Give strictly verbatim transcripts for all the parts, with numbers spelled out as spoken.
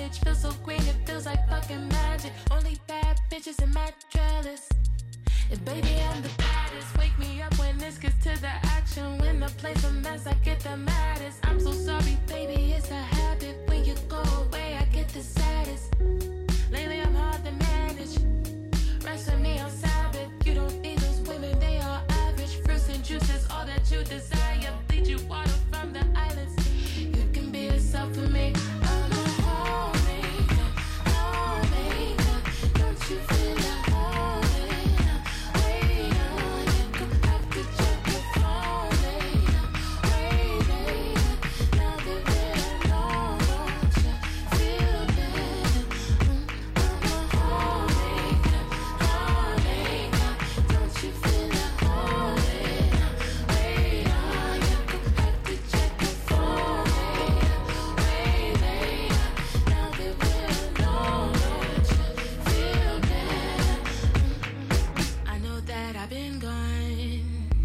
savage. Feel so green, it feels like fucking magic. Only bad bitches in my trellis. And baby, I'm the baddest. Wake me up when this gets to the action. When the place a mess, I get the maddest. I'm so sorry, baby, it's a habit. When you go away, I get the saddest. Lately, I'm hard to manage. Rest with me on Sabbath. You don't need those women, they are average. Fruits and juices, all that you desire. Bleed you water from the islands. You can be yourself for me. I'm a homemaker, homemaker. Don't you feel that homemaker? Wait on, you gon' have to check your phone later. Wait later, now that we're alone, won't you feel better? Mm, I'm a homemaker, homemaker. Don't you feel that homemaker? Wait on, you gon' have to check your phone later. Wait later, now that we're alone, won't you feel better? I know that I've been gone.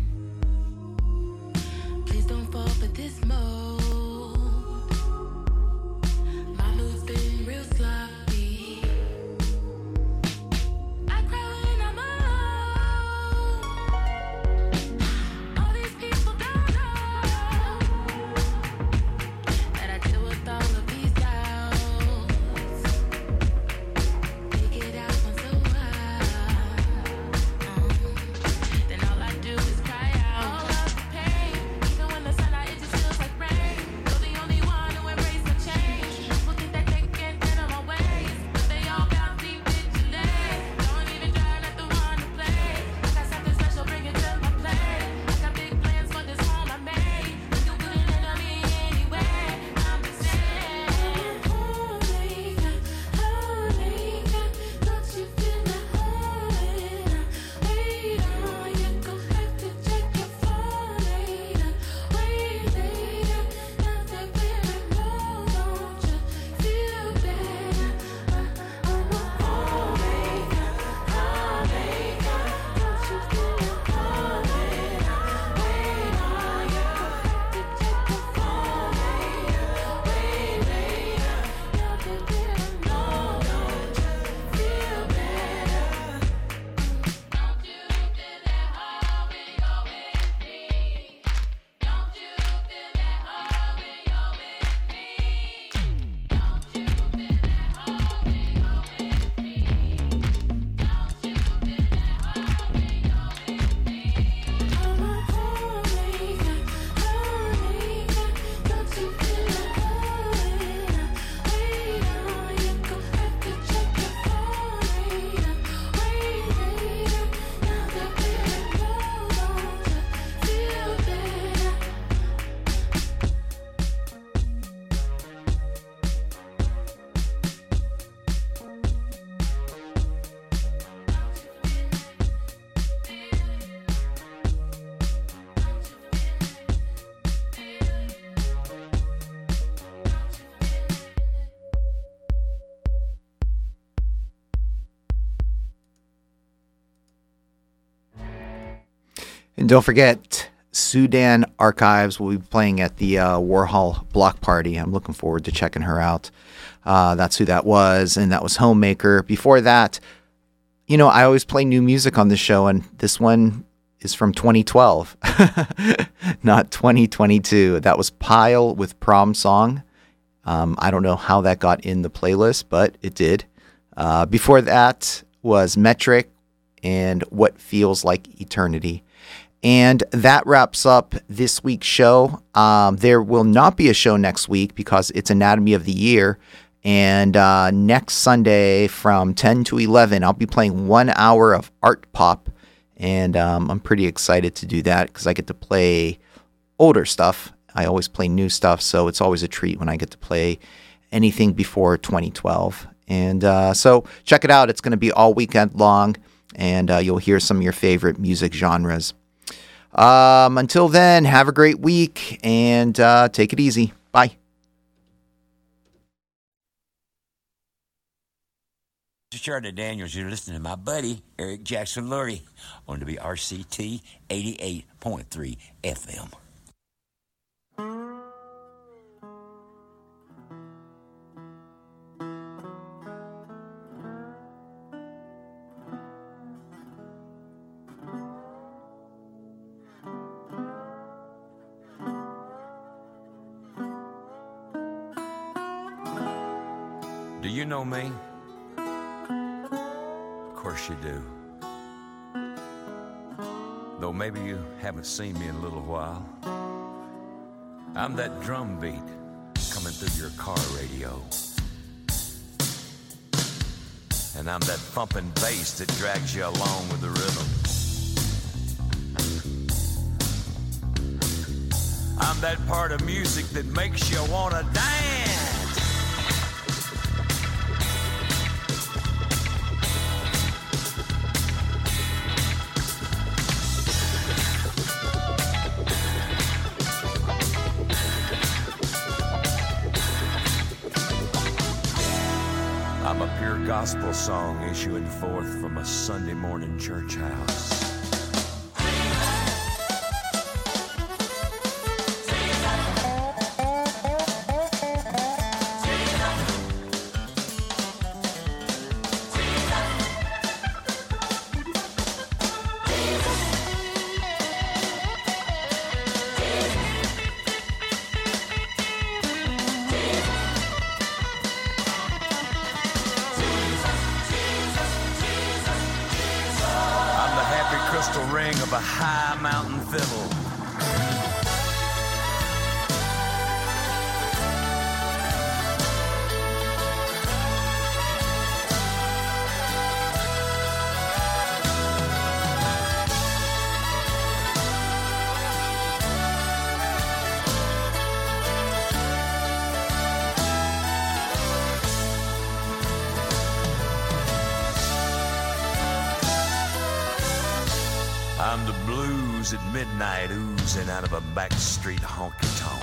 Please don't fall for this mode. My mood's been real sloppy. I cry when I'm alone. All these people don't know that I deal with all of these doubts. Take it out once a while. Then all I do is cry out. All of the pain, even when the sunlight, it just feels like rain. You're the only one who embrace the change. People think that they can't enter my ways, but they all bound deep vigilance. Don't even try not to want to play. I got something special, bring it to my play. I got big plans for this home I made. You couldn't enter me anyway. I'm just saying, homemaker, homemaker. Don't you feel that homemaker? Wait on, you gon' have to check your phone later. Wait later, now that we're alone, won't you feel better? Uh, I'm a homemaker, homemaker. Don't you feel that homemaker? Wait on, you gon' have to check your phone later. Wait later, now that we're alone, won't you feel better? Don't you feel that home when you're with me? Don't you feel that home when you're with me? Don't you feel that home when you're with me? Don't you feel that home when you're with me? I'm a homemaker, homemaker. Don't you feel that homemaker? Wait on, you gon' have to check your phone later. Wait later, now that we're alone, won't you feel better? And don't forget, Sudan Archives will be playing at the uh, Warhol Block Party. I'm looking forward to checking her out. Uh, that's who that was, and that was Homemaker. Before that, you know, I always play new music on this show, and this one is from twenty twelve, not twenty twenty-two. That was Pile with Prom Song. Um, I don't know how that got in the playlist, but it did. Uh, before that was Metric and What Feels Like Eternity. And that wraps up this week's show. Um, there will not be a show next week because it's Anatomy of the Year. And uh, next Sunday from ten to eleven, I'll be playing one hour of art pop. And um, I'm pretty excited to do that because I get to play older stuff. I always play new stuff, so it's always a treat when I get to play anything before twenty twelve. And uh, so check it out. It's going to be all weekend long, and uh, you'll hear some of your favorite music genres. Um, until then, have a great week, and uh, take it easy. Bye. This is Charlie Daniels. You're listening to my buddy, Eric Jackson Lurie, on W R C T eighty-eight point three F M. you know me? Of course you do. Though maybe you haven't seen me in a little while. I'm that drum beat coming through your car radio. And I'm that thumping bass that drags you along with the rhythm. I'm that part of music that makes you wanna dance. I'm a pure gospel song issuing forth from a Sunday morning church house. Ring of a high mountain fiddle. I'm the blues at midnight oozing out of a backstreet honky-tonk.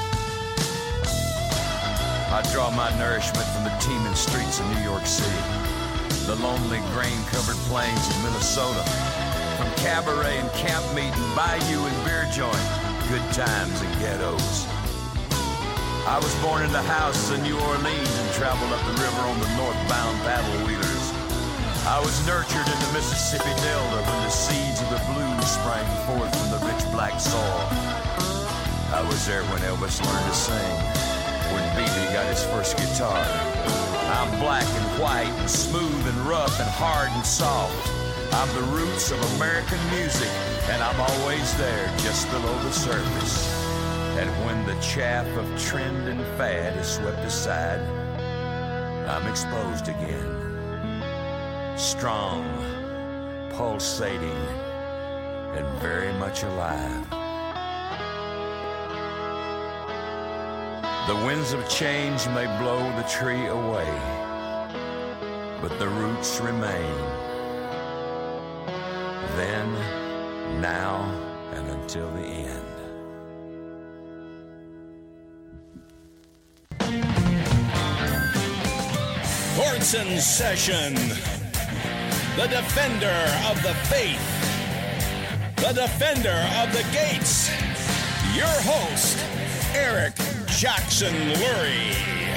I draw my nourishment from the teeming streets of New York City, the lonely grain-covered plains of Minnesota, from cabaret and camp meeting, bayou and beer joint, good times and ghettos. I was born in the houses of New Orleans and traveled up the river on the northbound paddle wheelers. I was nurtured in the Mississippi Delta when the seeds of the blues sprang forth from the rich black soil. I was there when Elvis learned to sing, when B B got his first guitar. I'm black and white and smooth and rough and hard and soft. I'm the roots of American music, and I'm always there just below the surface. And when the chaff of trend and fad is swept aside, I'm exposed again. Strong, pulsating, and very much alive. The winds of change may blow the tree away, but the roots remain. Then, now, and until the end. Courts in session. The defender of the faith, the defender of the gates, your host, Eric Jackson Lurie.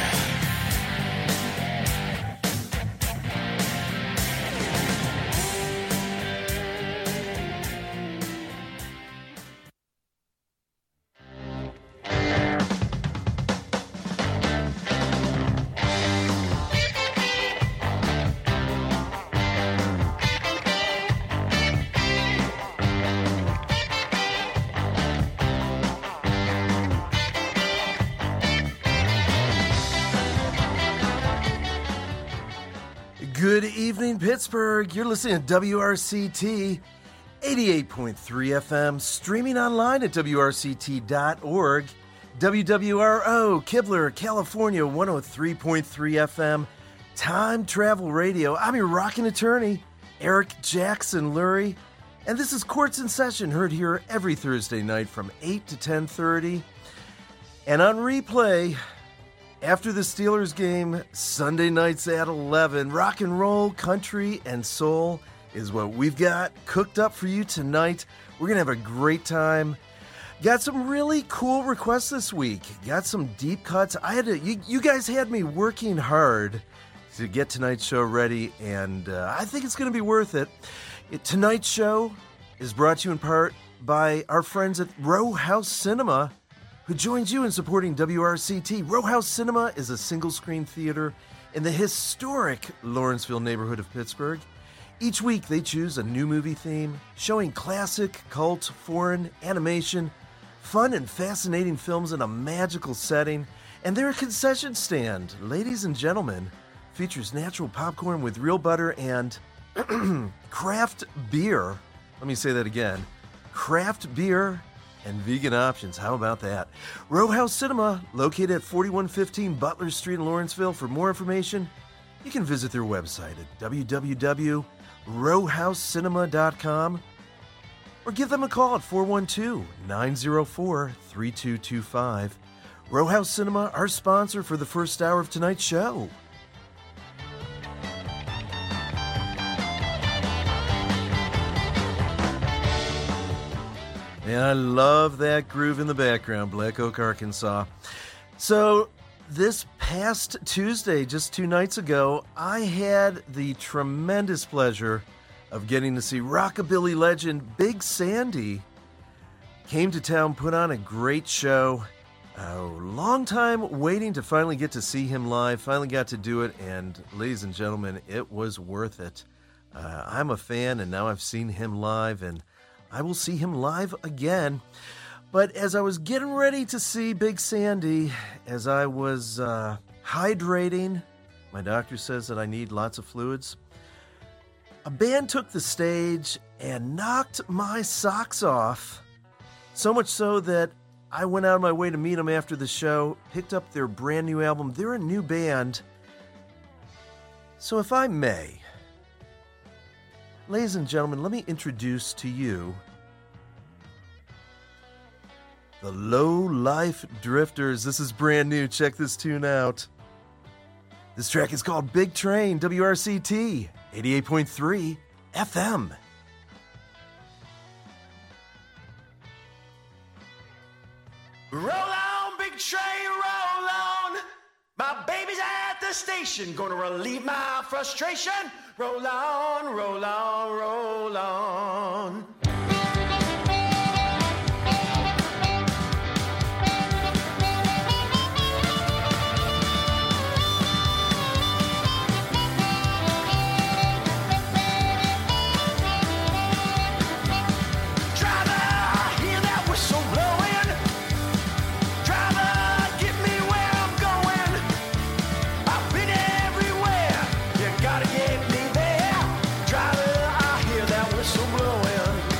Good evening, Pittsburgh. You're listening to W R C T eighty-eight point three F M, streaming online at W R C T dot org. W W R O, Kibler, California, one oh three point three F M, Time Travel Radio. I'm your rockin' attorney, Eric Jackson Lurie, and this is Courts in Session, heard here every Thursday night from eight to ten thirty. And on replay, after the Steelers game, Sunday nights at eleven, rock and roll, country, and soul is what we've got cooked up for you tonight. We're going to have a great time. Got some really cool requests this week. Got some deep cuts. I had to, you, you guys had me working hard to get tonight's show ready, and uh, I think it's going to be worth it. it. Tonight's show is brought to you in part by our friends at Row House Cinema, who joins you in supporting W R C T. Row House Cinema is a single-screen theater in the historic Lawrenceville neighborhood of Pittsburgh. Each week they choose a new movie theme, showing classic, cult, foreign, animation, fun and fascinating films in a magical setting. And their concession stand, ladies and gentlemen, features natural popcorn with real butter and craft beer. Let me say that again. Craft beer and vegan options. How about that? Row House Cinema, located at forty-one fifteen Butler Street in Lawrenceville. For more information, you can visit their website at w w w dot row house cinema dot com or give them a call at four one two, nine zero four, three two two five. Row House Cinema, our sponsor for the first hour of tonight's show. And I love that groove in the background, Black Oak, Arkansas. So this past Tuesday, just two nights ago, I had the tremendous pleasure of getting to see rockabilly legend Big Sandy. Came to town, put on a great show. A long time waiting to finally get to see him live. Finally got to do it, and ladies and gentlemen, it was worth it. Uh, I'm a fan, and now I've seen him live, and I will see him live again. But as I was getting ready to see Big Sandy, as I was uh, hydrating, my doctor says that I need lots of fluids, a band took the stage and knocked my socks off. So much so that I went out of my way to meet them after the show, picked up their brand new album. They're a new band. So if I may, ladies and gentlemen, let me introduce to you the Low Life Drifters. This is brand new. Check this tune out. This track is called Big Train, W R C T, eighty-eight point three F M. Roll on, big train, roll on. My baby's at the station, gonna relieve my frustration. Roll on, roll on, roll on. Gotta get me there. Driver, I hear that whistle blowing.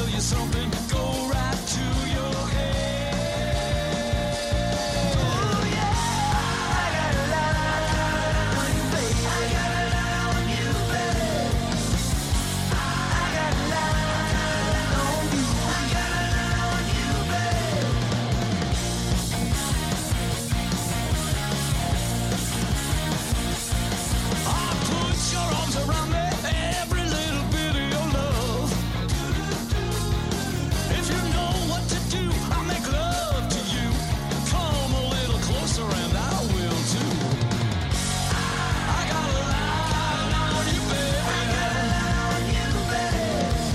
tell you something, go right to your head. Oh yeah, I got a lot on you, baby. I got a lot on you, baby. I got a lot on you. I got a lot on you, baby. I put your arms around me, every little bit of your love. If you know what to do, I'll make love to you. Come a little closer and I will too. I got a lot on you, baby. I got a lot on you, baby.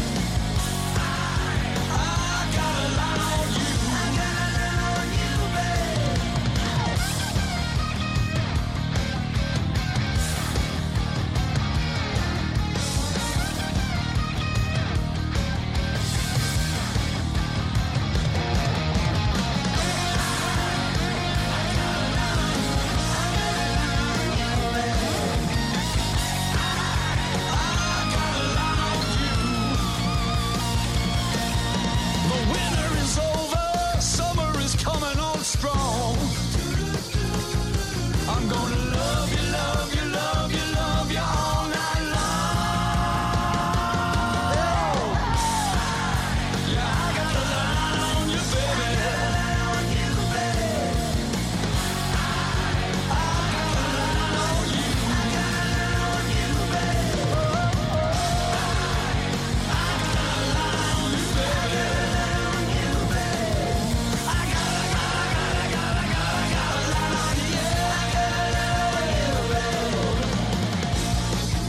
I got a lot on you. I got a lot on you, baby. The winter is over, summer is coming on strong. I'm gonna love you, love you, love you, love you all night long. Yeah, I got a lot on you, baby. I got a lot on you, baby. I got a lot on you. I got a lot on you, baby. I got a lot on you, baby. I got a, got a, got a, got a, got a, got a lot on you. Yeah, I got a lot on you, baby.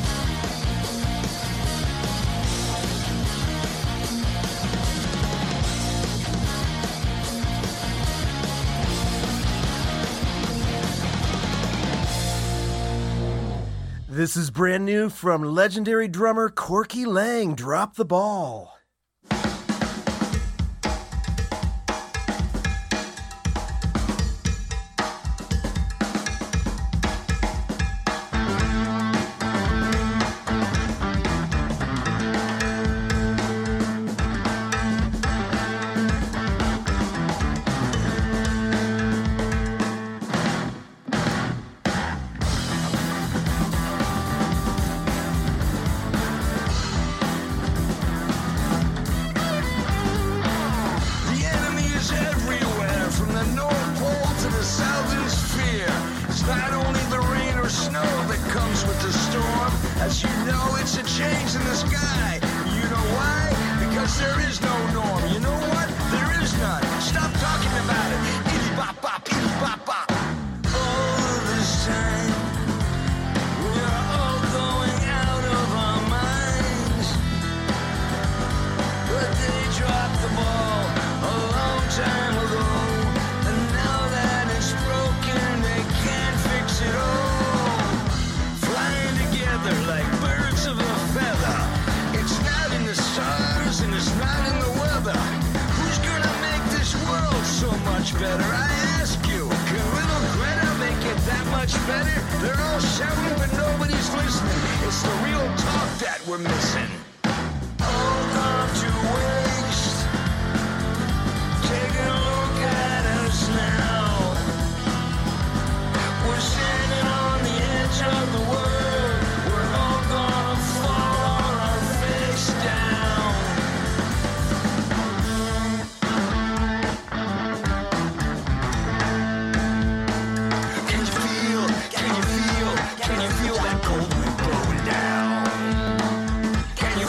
This is brand new from legendary drummer Corky Lang. Drop the ball. The enemy is everywhere, from the North Pole to the Southern Sphere. It's not only the rain or snow that comes with the storm. As you know, it's a change in the sky. You know why? Because there is no norm. You know what? There is none. Stop talking about it. Itty bop bop, itty bop bop. All of this time, we're all going out of our minds. But they dropped the ball a long time ago. And now that it's broken, they can't fix it all. Flying together like birds of a feather. It's not in the stars and it's not in the weather. Who's gonna make this world so much better? I ask you, can little Greta make it that much better? They're all shouting, but nobody's listening. It's the real talk that we're missing. All gone to waste. Take a look at us now. We're standing on the edge of the world. We're all gonna fall on our face down. Can you feel, can you feel, can you feel that cold wind blowing down? Can you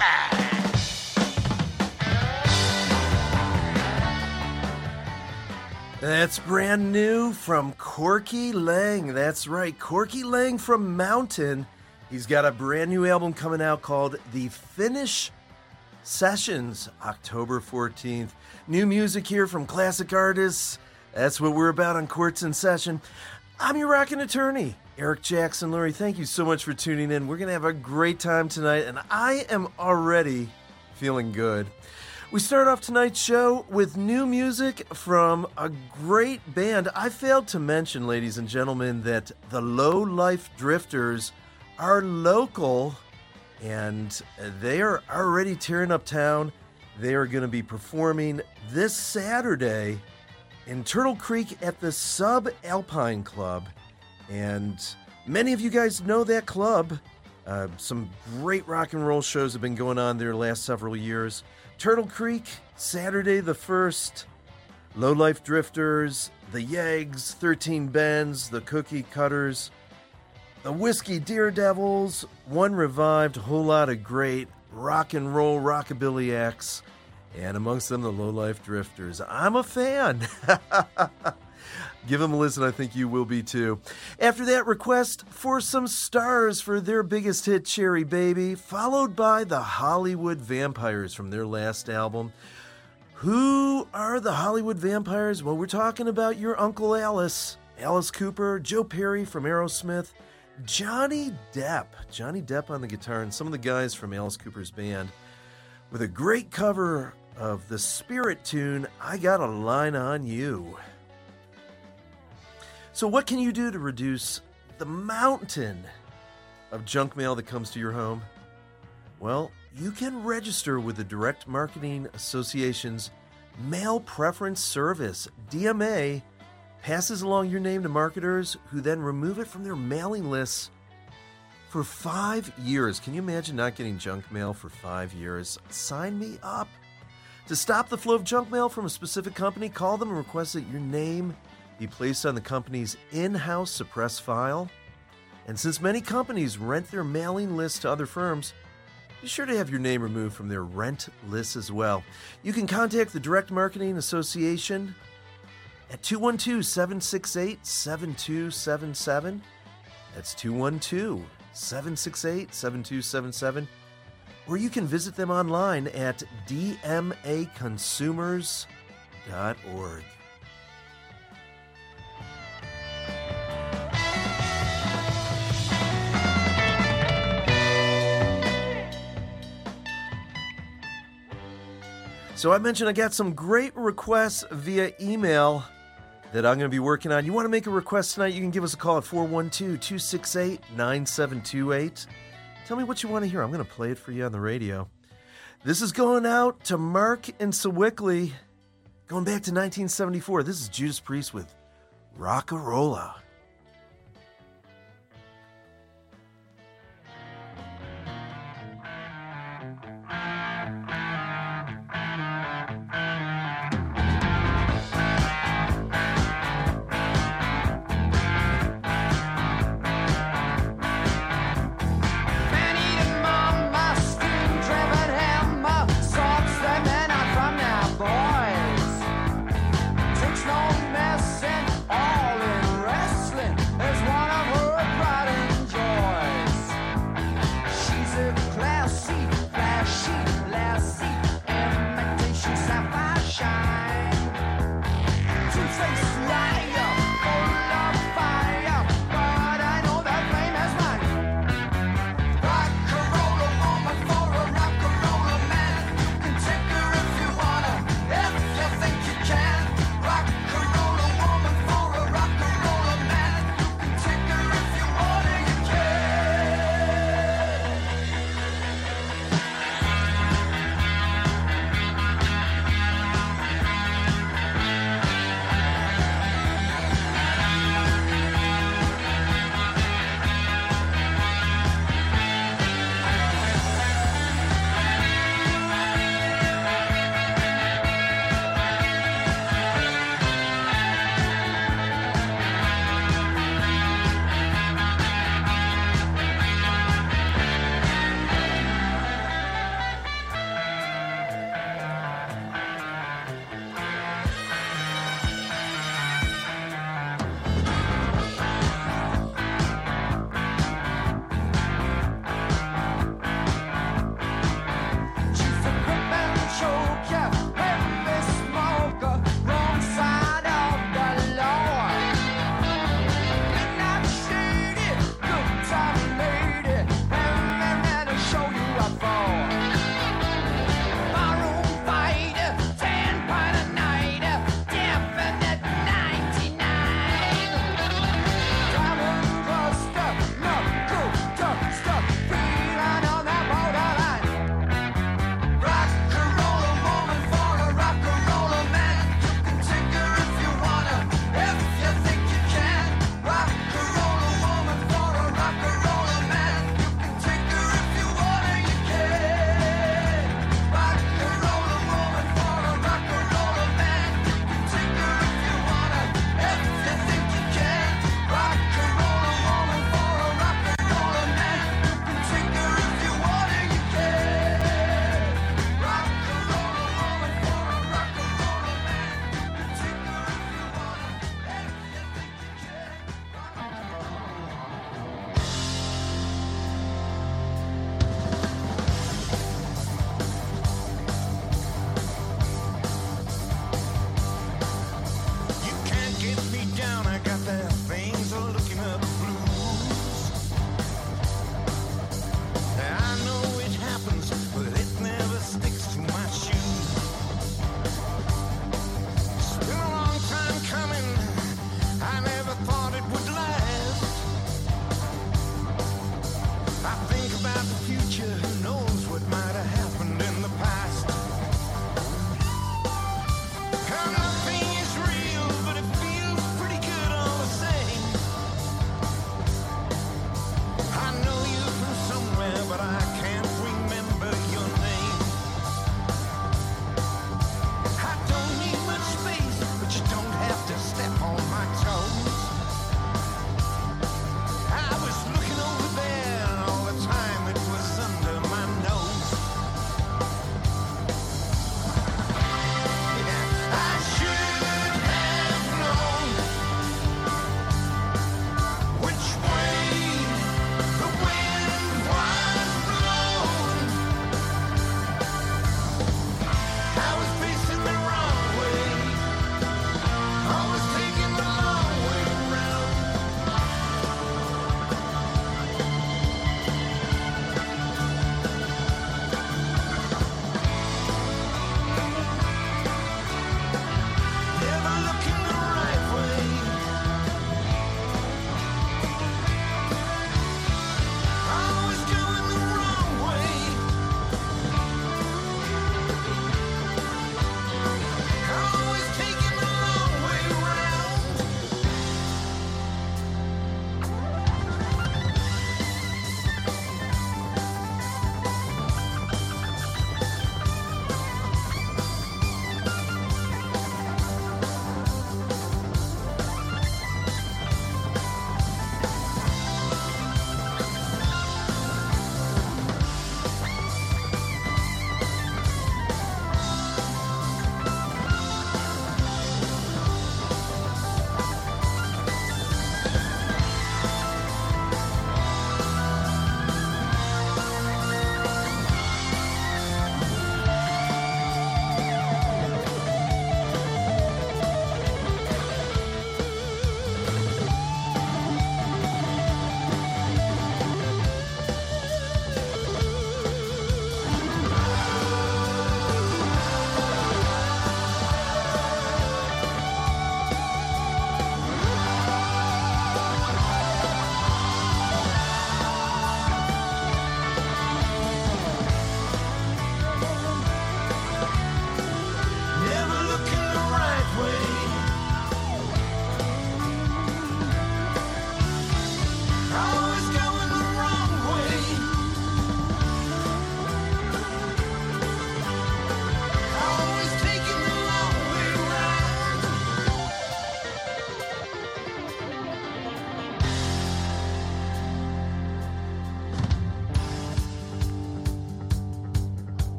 That's brand new from Corky Lang. That's right, Corky Lang from Mountain. He's got a brand new album coming out called The Finish Sessions, October fourteenth. New music here from classic artists. That's what we're about on Courts in Session. I'm your rockin' attorney, Eric Jackson Lurie. Thank you so much for tuning in. We're going to have a great time tonight, and I am already feeling good. We start off tonight's show with new music from a great band. I failed to mention, ladies and gentlemen, that the Low Life Drifters are local, and they are already tearing up town. They are going to be performing this Saturday in Turtle Creek at the Sub-Alpine Club. And many of you guys know that club. Uh, some great rock and roll shows have been going on there the last several years. Turtle Creek, Saturday the first. Low Life Drifters, the Yeggs, thirteen Bends, the Cookie Cutters, the Whiskey Daredevils, One Revived, a whole lot of great rock and roll rockabilly acts, and amongst them the Low Life Drifters. I'm a fan. Give them a listen. I think you will be too. After that, request for some stars for their biggest hit, Cherry Baby, followed by the Hollywood Vampires from their last album. Who are the Hollywood Vampires? Well, we're talking about your Uncle Alice, Alice Cooper, Joe Perry from Aerosmith, Johnny Depp, Johnny Depp on the guitar, and some of the guys from Alice Cooper's band with a great cover of the Spirit tune, I Got a Line on You. So what can you do to reduce the mountain of junk mail that comes to your home? Well, you can register with the Direct Marketing Association's Mail Preference Service. D M A passes along your name to marketers who then remove it from their mailing lists for five years. Can you imagine not getting junk mail for five years? Sign me up. To stop the flow of junk mail from a specific company, call them and request that your name be placed on the company's in-house suppress file. And since many companies rent their mailing list to other firms, be sure to have your name removed from their rent lists as well. You can contact the Direct Marketing Association at two one two, seven six eight, seven two seven seven. That's two one two, seven six eight, seven two seven seven. Or you can visit them online at d m a consumers dot org. So I mentioned I got some great requests via email that I'm going to be working on. You want to make a request tonight, you can give us a call at four one two, two six eight, nine seven two eight. Tell me what you want to hear. I'm going to play it for you on the radio. This is going out to Mark in Sewickley, going back to nineteen seventy-four. This is Judas Priest with Rock-a-Rolla. Boys, takes no mess and all in rest.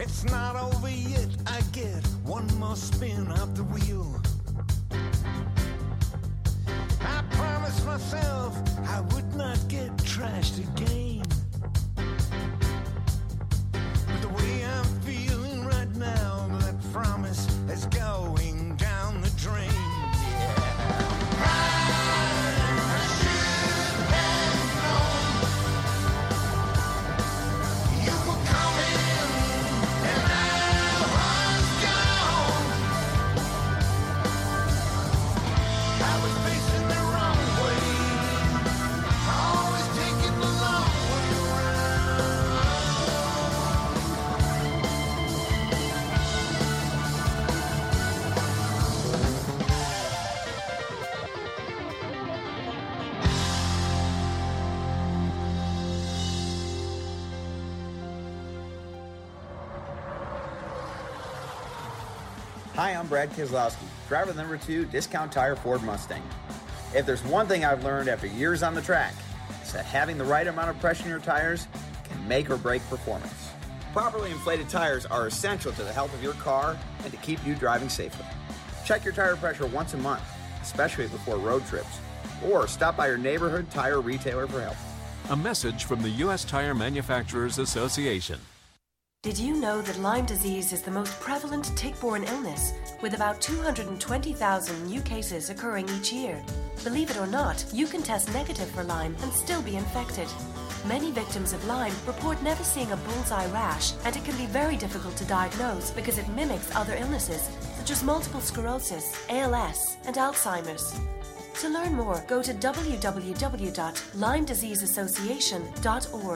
It's not over yet, I get one more spin off the wheel. I promised myself I would not get trashed again. But the way I'm feeling right now, that promise is going down the drain. Hi, I'm Brad Keselowski, driver number two, Discount Tire Ford Mustang. If there's one thing I've learned after years on the track, it's that having the right amount of pressure in your tires can make or break performance. Properly inflated tires are essential to the health of your car and to keep you driving safely. Check your tire pressure once a month, especially before road trips, or stop by your neighborhood tire retailer for help. A message from the U S Tire Manufacturers Association. Did you know that Lyme disease is the most prevalent tick-borne illness, with about two hundred twenty thousand new cases occurring each year? Believe it or not, you can test negative for Lyme and still be infected. Many victims of Lyme report never seeing a bullseye rash, and it can be very difficult to diagnose because it mimics other illnesses, such as multiple sclerosis, A L S, and Alzheimer's. To learn more, go to w w w dot lyme disease association dot org.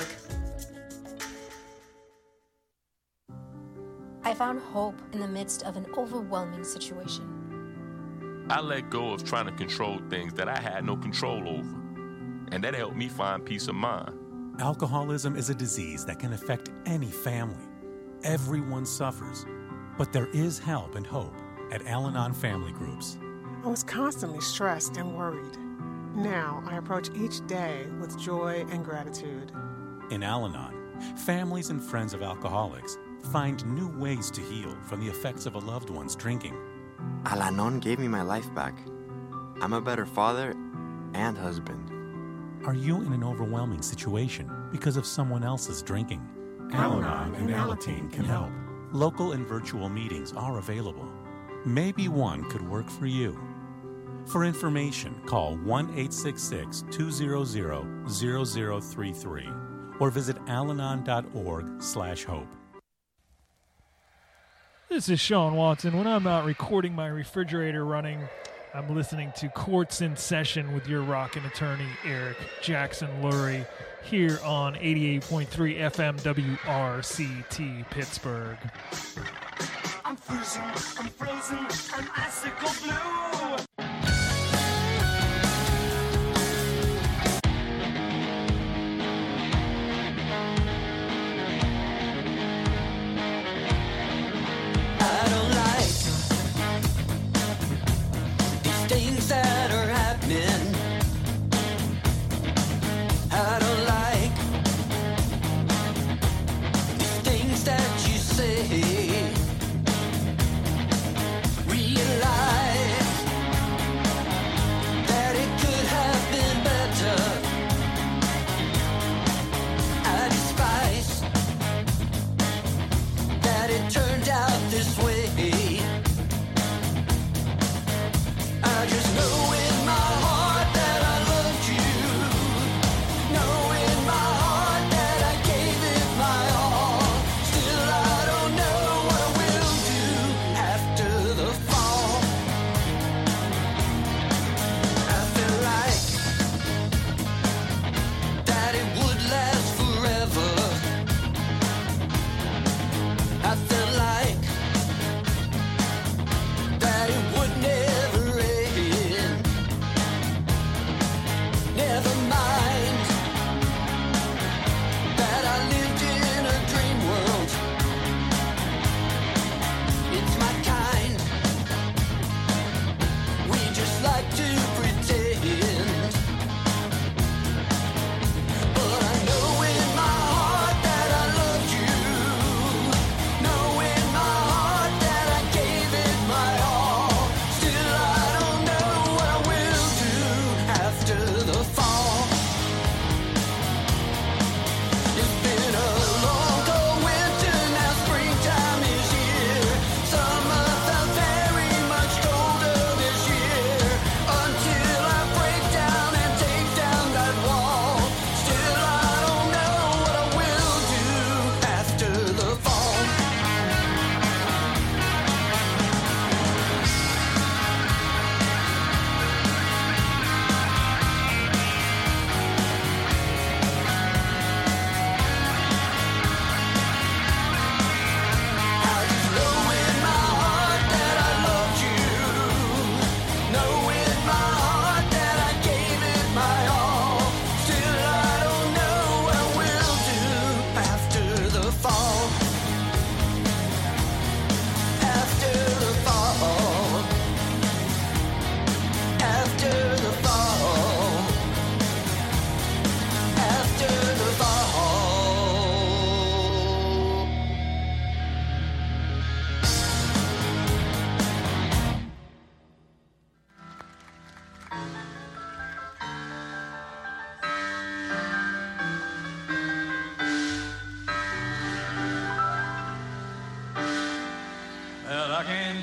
I found hope in the midst of an overwhelming situation. I let go of trying to control things that I had no control over, and that helped me find peace of mind. Alcoholism is a disease that can affect any family. Everyone suffers, but there is help and hope at Al-Anon Family Groups. I was constantly stressed and worried. Now I approach each day with joy and gratitude. In Al-Anon, families and friends of alcoholics find new ways to heal from the effects of a loved one's drinking. Al-Anon gave me my life back. I'm a better father and husband. Are you in an overwhelming situation because of someone else's drinking? Al-Anon and Alateen can help. Local and virtual meetings are available. Maybe one could work for you. For information, call one eight six six, two zero zero, zero zero three three or visit alanon dot org slash hope. This is Sean Watson. When I'm not recording my refrigerator running, I'm listening to Courts in Session with your rockin' attorney, Eric Jackson Lurie, here on eighty-eight point three F M W R C T Pittsburgh. I'm freezing, I'm frozen, I'm icicle blue. I don't like these things that are happening. I don't like these things that you say. Realize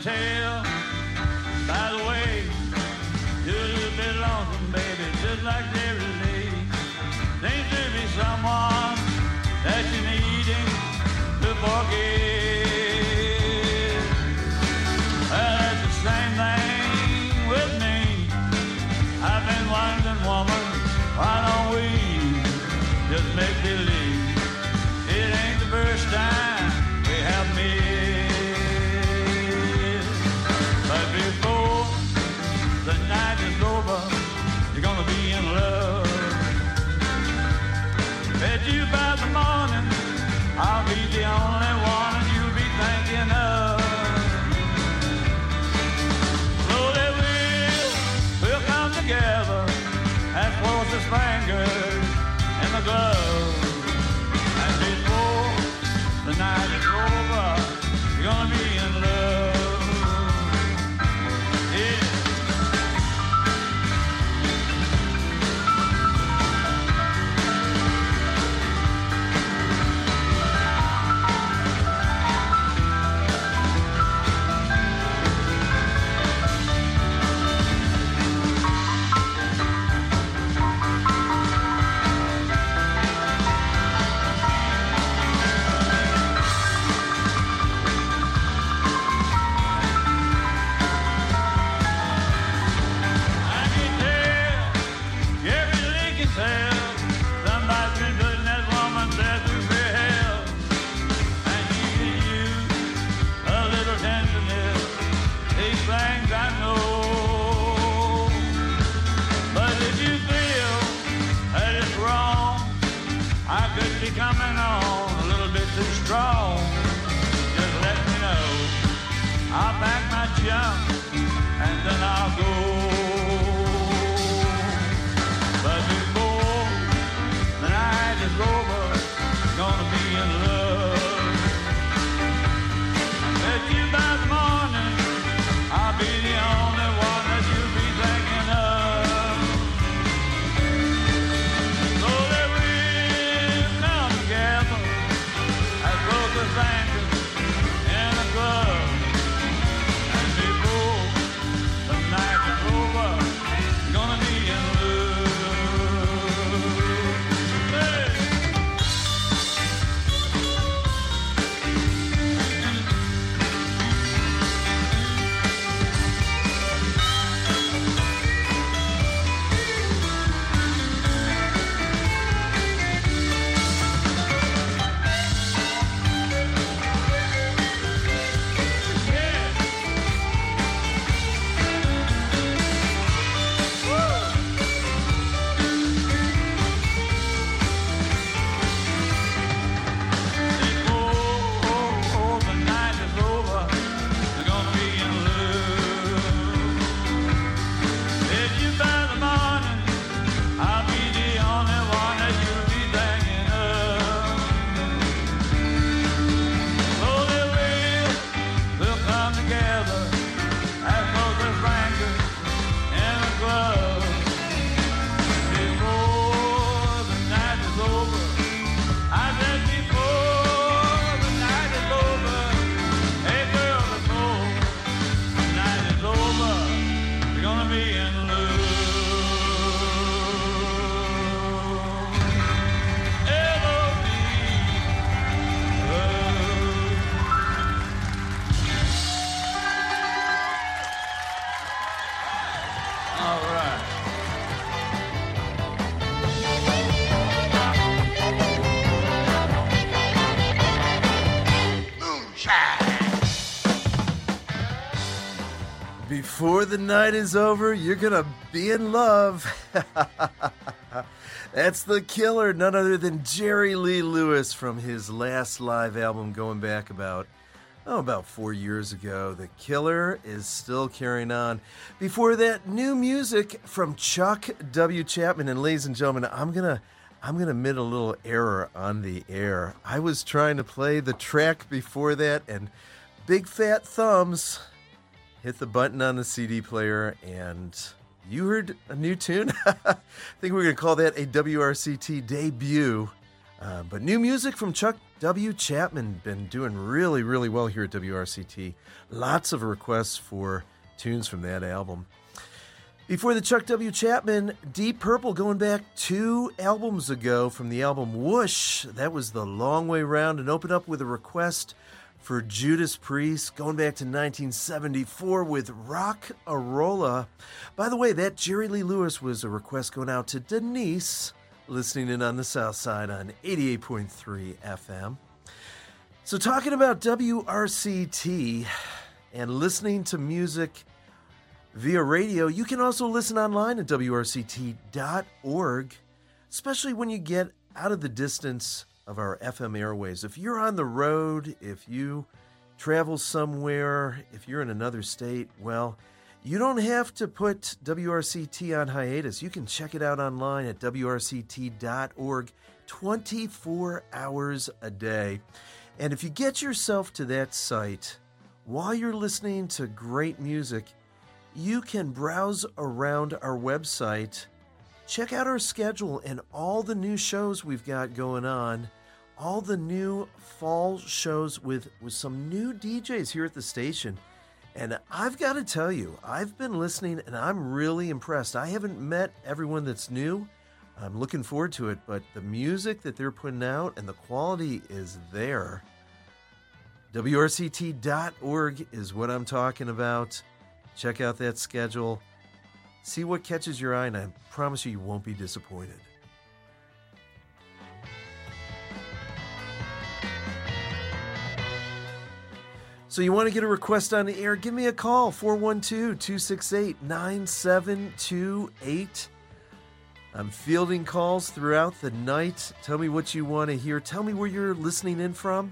tell. By the way, you're a little bit lonesome, baby, just like every lady. Seems to be someone that you're needing to forget. Well, that's the same thing with me. I've been wondering, woman, why don't we just make believe? It ain't the first time we have met. But before the night is over, you're gonna be in love. Bet you by the morning, I'll be the only one you'll be thinking of. Slowly we'll, we'll come together as close as fingers in the glove. And before the night is over, you're gonna be in love. Yeah. Coming on a little bit too strong. Just let me know. I'll pack my junk and then I'll go. But before the night is over, gonna be in love. Bet you by the morning, I'll be the only one that you'll be thinking of. Before the night is over, you're gonna be in love. That's The Killer, none other than Jerry Lee Lewis from his last live album going back about, oh, about four years ago. The Killer is still carrying on. Before that, new music from Chuck W. Chapman. And ladies and gentlemen, I'm gonna I'm gonna admit a little error on the air. I was trying to play the track before that, and Big Fat Thumbs hit the button on the C D player, and you heard a new tune. I think we're going to call that a W R C T debut. Uh, but new music from Chuck W. Chapman been doing really, really well here at W R C T. Lots of requests for tunes from that album. Before the Chuck W. Chapman, Deep Purple going back two albums ago from the album Whoosh. That was The Long Way Round, and opened up with a request for Judas Priest going back to nineteen seventy-four with Rock-a-Rolla. By the way, that Jerry Lee Lewis was a request going out to Denise, listening in on the South Side on eighty-eight point three F M. So talking about W R C T and listening to music via radio, you can also listen online at W R C T dot org, especially when you get out of the distance of our F M airways. If you're on the road, if you travel somewhere, if you're in another state, well, you don't have to put W R C T on hiatus. You can check it out online at W R C T dot org twenty-four hours a day. And if you get yourself to that site while you're listening to great music, you can browse around our website, check out our schedule and all the new shows we've got going on, all the new fall shows with, with some new D Js here at the station. And I've got to tell you, I've been listening and I'm really impressed. I haven't met everyone that's new. I'm looking forward to it, but the music that they're putting out and the quality is there. W R C T dot org is what I'm talking about. Check out that schedule. See what catches your eye, and I promise you, you won't be disappointed. So you want to get a request on the air? Give me a call, four one two, two six eight, nine seven two eight. I'm fielding calls throughout the night. Tell me what you want to hear. Tell me where you're listening in from.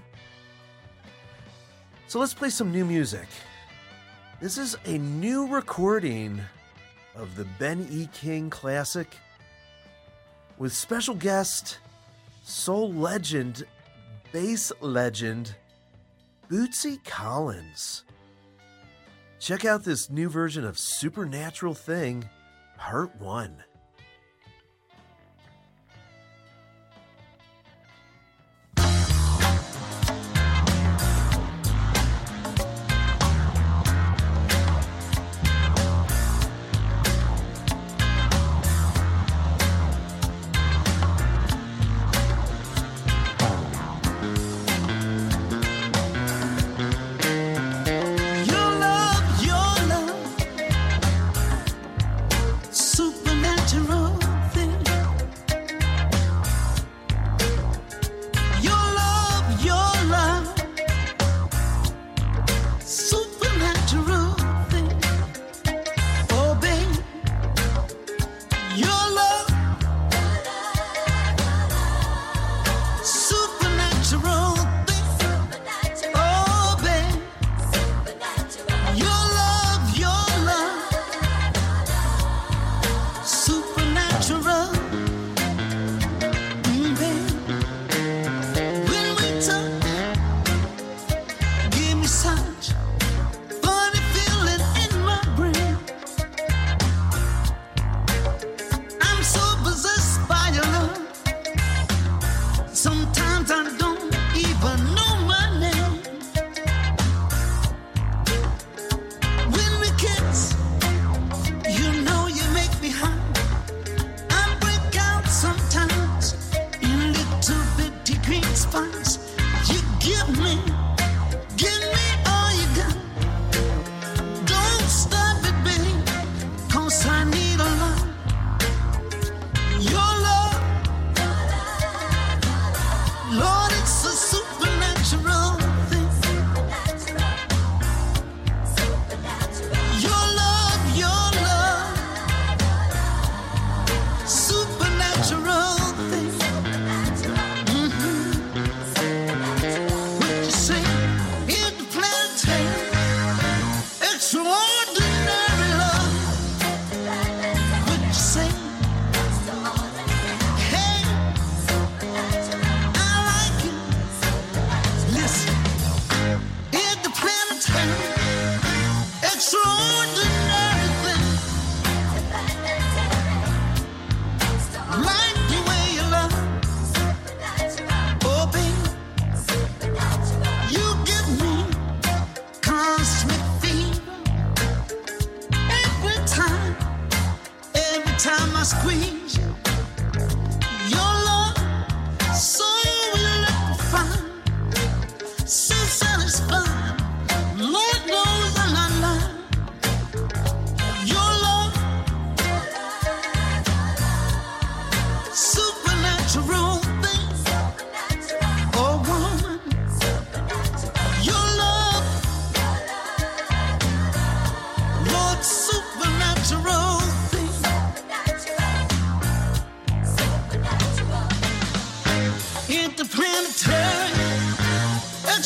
So let's play some new music. This is a new recording of the Ben E. King classic with special guest, soul legend, bass legend, Bootsy Collins. Check out this new version of Supernatural Thing, Part one. Your love, your love, supernatural.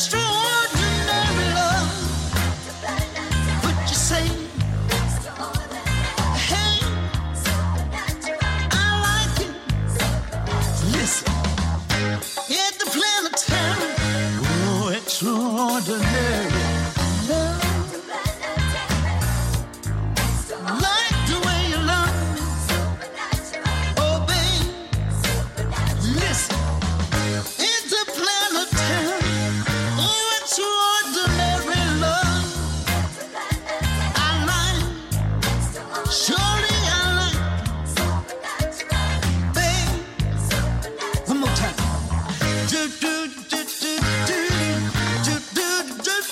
extraordinary love. What you say? Hey, I like it. Listen, at the planetarium, oh, extraordinary love. Like the way you love me, oh babe. Listen, it's a planetarium, oh, extraordinary love. I like, surely I like, babe. One more time. Do do do do do do do do do.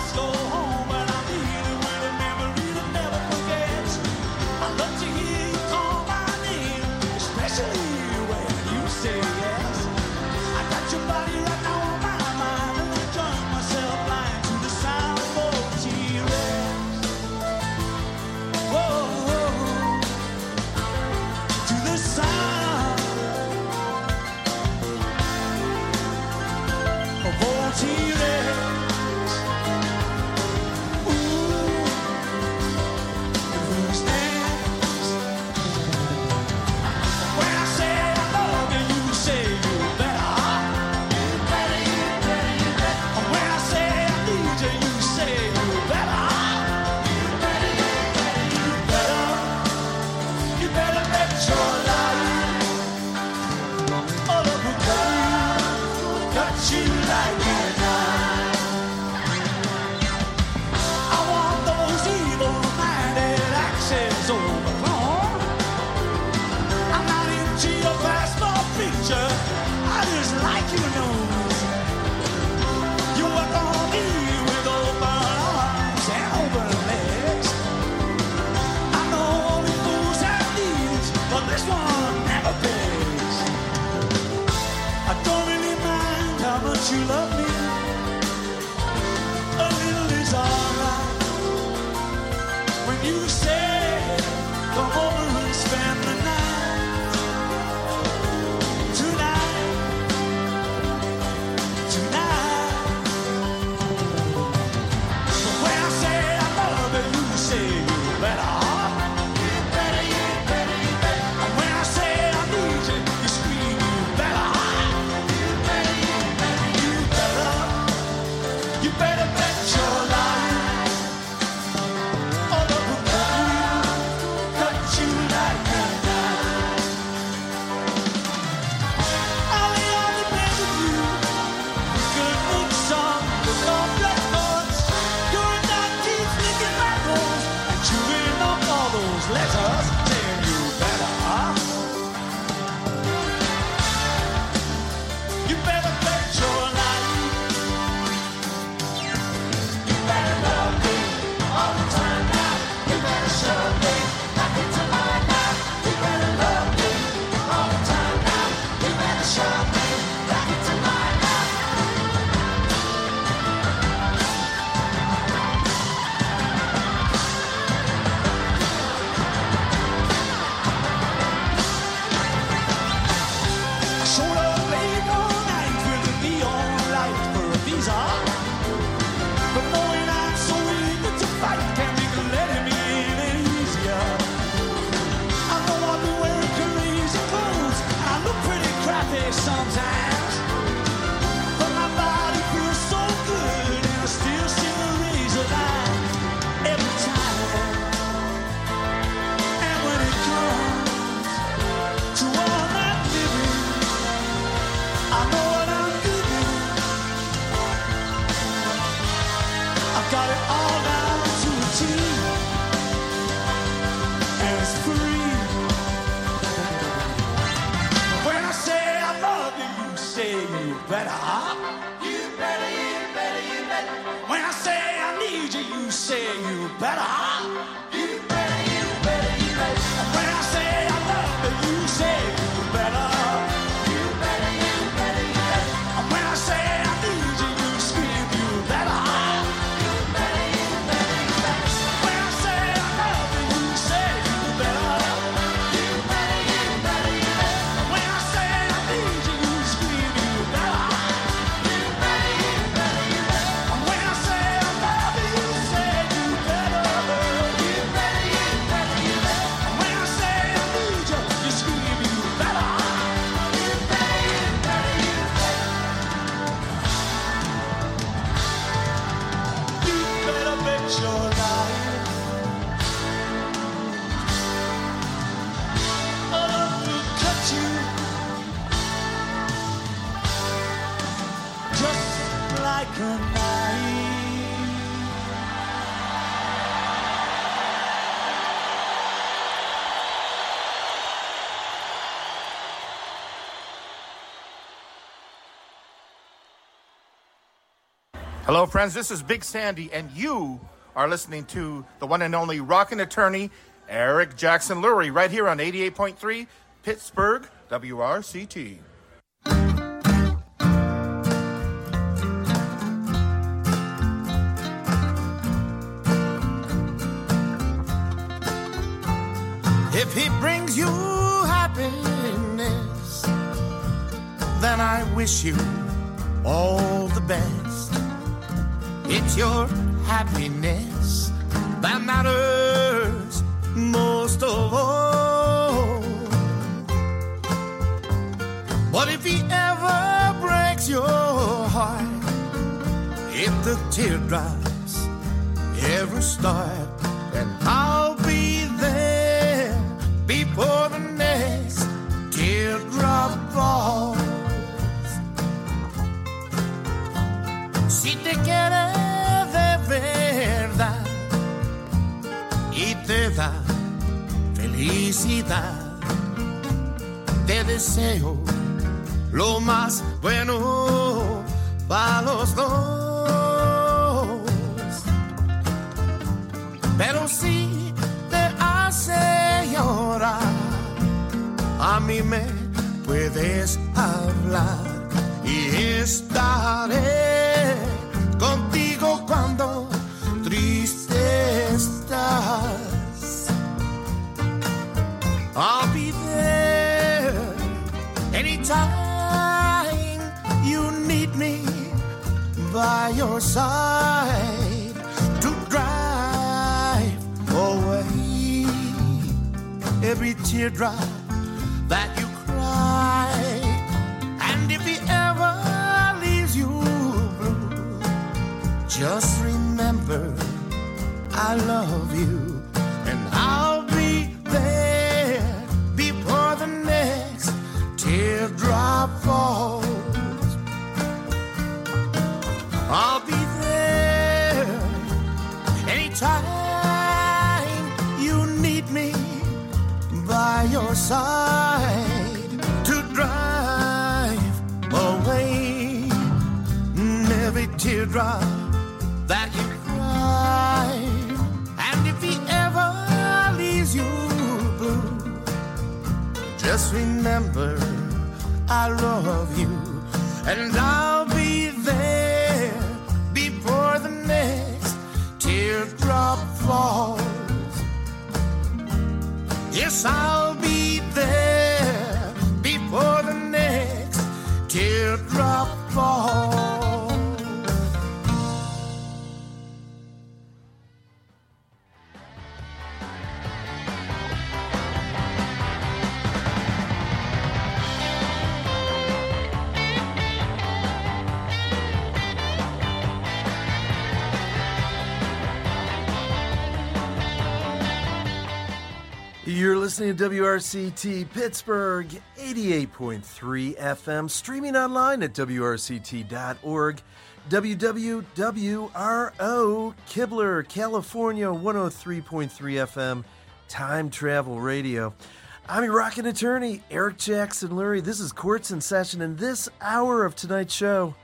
just go home, but I'm dealing with a memory that never forgets. I love to hear you call my name, especially when you say yes. I got your body right now on my mind, and I join myself blind to the sound of T-Rex. Whoa, to the sound of old T-Rex. Ooh, who's next? When I say I love you, you say you better. You better, you better, you better. When I say I need you, you say you better. You better, you better, you better. You better bet your life. All of the girls got you like it now. I want those evil-minded axes overthrown. I'm not into your passport picture. I just like your nose. You work on me with open arms and open legs. I know only fools have needs, but this one never begs. I don't really mind how much you love me. A little is alright. When you say, come over and spend the night. Tonight, tonight. But when I say I love you, you say you better. You better, you better, you better. And when I say I need you, you scream you better. You better, you better, you better. You better bet your life. All of the girls got you like a knife. All the other men with you, good book song with long black notes. You're not keep flicking my nose and chewing up all those letters saying you better. You better bet your life. You better love me all the time now. You better show me back into my life. You better love me all the time now. You better show me back into my life. I showed up late all night with a neon light for a visa. But knowing I'm so eager to fight can't make letting me in any easier. I know I've been wearing crazy clothes. I look pretty crappy sometimes. But my body feels so good and I still sing a razor line every time. And when it comes to all that living, I know what I'm giving. I've got it all down to a T, and it's free. When I say I love you, you say you better. You better, you better, you better. When I say I need you, you say you better. You better, you better, you better. When I say I love you, you say you better. You better, you better, you better. When I say I need you, you scream you better. You better, you better, you better. When I say I love you, you say you better. You better, you better, you better. When I say I need you, you scream you better. You better, you better, you better. When I say I love you, you say you better. You better, you better, you better. When I say I need you, you scream you better. You better, you better, you better. You better bet your life. Love will cut you just like a knife. Hello, friends. This is Big Sandy, and you are listening to the one and only rockin' attorney, Eric Jackson Lurie, right here on eighty-eight point three Pittsburgh W R C T. If he brings you happiness, then I wish you all the best. It's your happiness that matters most of all. But if he ever breaks your heart, if the teardrops ever start, then I'll be there before the next teardrop falls. Si te quiere de verdad y te da felicidad, te deseo lo más bueno para los dos. Pero si te hace llorar, a mí me puedes hablar y estaré contigo cuando triste estás. I'll be there anytime you need me by your side to drive away every teardrop that you cry. And if he ever leaves you blue, just remember I love you, and I'll be there before the next teardrop falls. I'll be there anytime you need me by your side to drive away every teardrop that you cry. And if he ever leaves you blue, just remember I love you, and I'll be there before the next teardrop falls. Yes, I'll be there before the next teardrop falls. You're listening to W R C T Pittsburgh, eighty-eight point three F M, streaming online at W R C T dot org, W W W R O, Kibler, California, one oh three point three F M, Time Travel Radio. I'm your rockin' attorney, Eric Jackson Lurie. This is Courts in Session, and this hour of tonight's show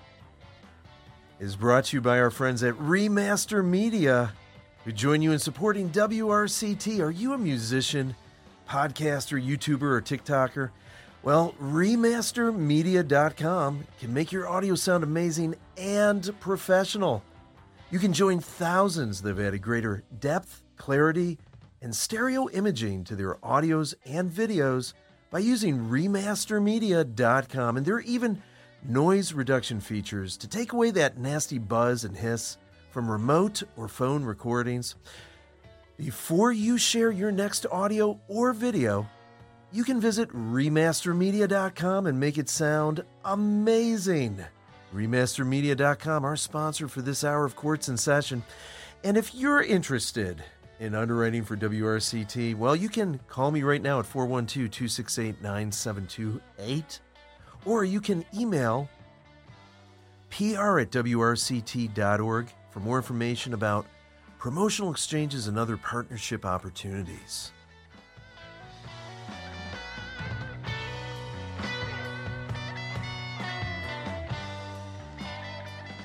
is brought to you by our friends at Remaster Media, who join you in supporting W R C T. Are you a musician, podcaster, YouTuber, or TikToker? Well, remaster media dot com can make your audio sound amazing and professional. You can join thousands that have added greater depth, clarity, and stereo imaging to their audios and videos by using remaster media dot com. And there are even noise reduction features to take away that nasty buzz and hiss from remote or phone recordings. Before you share your next audio or video, you can visit remaster media dot com and make it sound amazing. remaster media dot com, our sponsor for this hour of Courts in Session. And if you're interested in underwriting for W R C T, well, you can call me right now at four one two, two six eight, nine seven two eight, or you can email P R at W R C T dot org for more information about promotional exchanges and other partnership opportunities.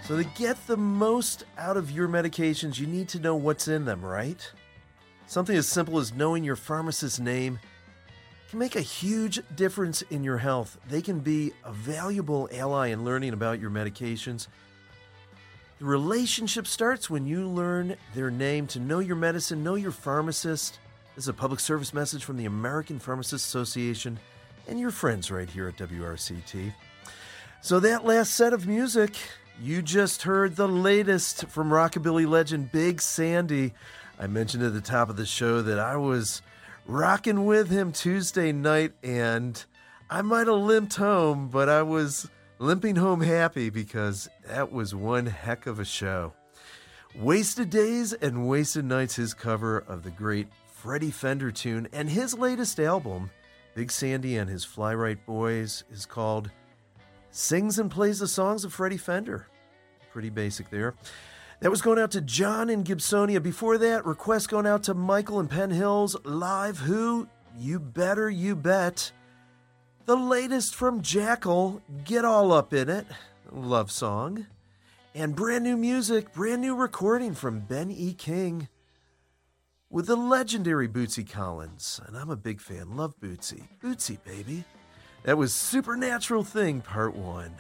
So to get the most out of your medications, you need to know what's in them, right? Something as simple as knowing your pharmacist's name can make a huge difference in your health. They can be a valuable ally in learning about your medications. The relationship starts when you learn their name. To know your medicine, know your pharmacist. This is a public service message from the American Pharmacists Association and your friends right here at W R C T. So that last set of music, you just heard the latest from rockabilly legend Big Sandy. I mentioned at the top of the show that I was rocking with him Tuesday night, and I might have limped home, but I was limping home happy because that was one heck of a show. Wasted Days and Wasted Nights, his cover of the great Freddie Fender tune, and his latest album, Big Sandy and his Fly Right Boys, is called Sings and Plays the Songs of Freddie Fender. Pretty basic there. That was going out to John in Gibsonia. Before that, request going out to Michael in Penn Hills. Live Who? You Better You Bet. The latest from Jackal, Get All Up in It, love song. And brand new music, brand new recording from Ben E. King with the legendary Bootsy Collins. And I'm a big fan, love Bootsy. Bootsy, baby. That was Supernatural Thing, Part one.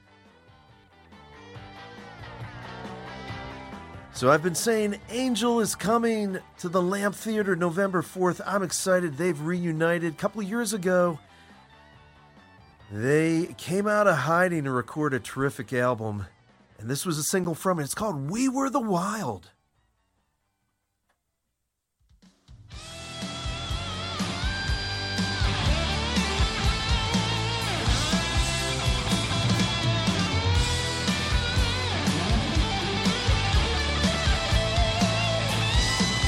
So I've been saying Angel is coming to the Lamp Theater November fourth. I'm excited. They've reunited. A couple of years ago, they came out of hiding to record a terrific album, and this was a single from it. It's called We Were the Wild.